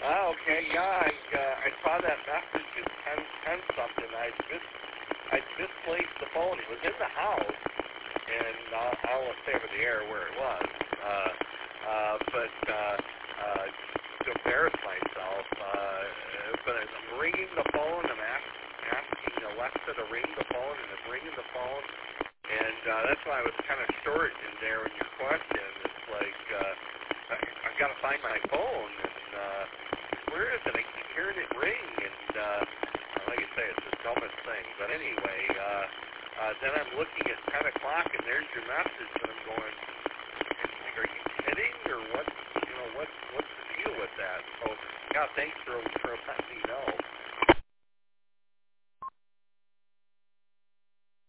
Okay, yeah, I saw that message at 10 something. I misplaced the phone. It was in the house, and I'll say over the air where it was. But to embarrass myself, but I'm ringing the phone. I'm asking Alexa to ring the phone, and I'm ringing the phone. And that's why I was kind of short in there in your question. It's like I've got to find my phone, and where is it? I keep hearing it ring, and like I say, it's the dumbest thing. But anyway, then I'm looking at 10 o'clock, and there's your message, and I'm going, are you kidding, or what? What's the deal with that? So, yeah, thanks for